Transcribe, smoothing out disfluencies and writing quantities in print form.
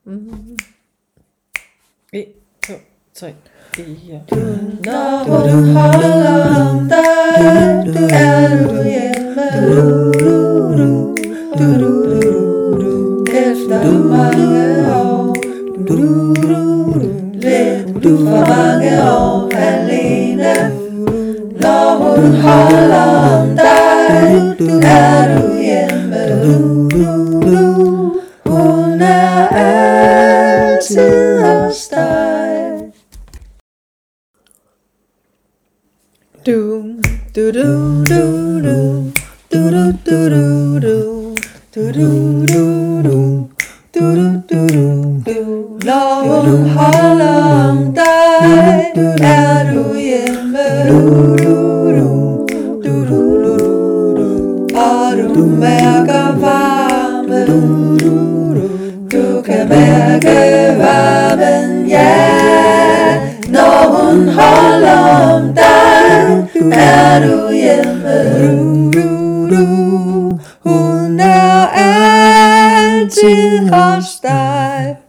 1, 2, 3, 4. Når hun holder om dig, er du hjemme. Efter mange år, lidt for mange år alene. Når hun holder om dig, er du hjemme. Hun er altid hos dig. Du du du du du du du du du du du du du. Når hun holder om dig, er du hjemme. Og du mærker varme. Du kan mærke varmen, ja. Når hun holder om dig, er du hjemme. Hun er altid hos dig.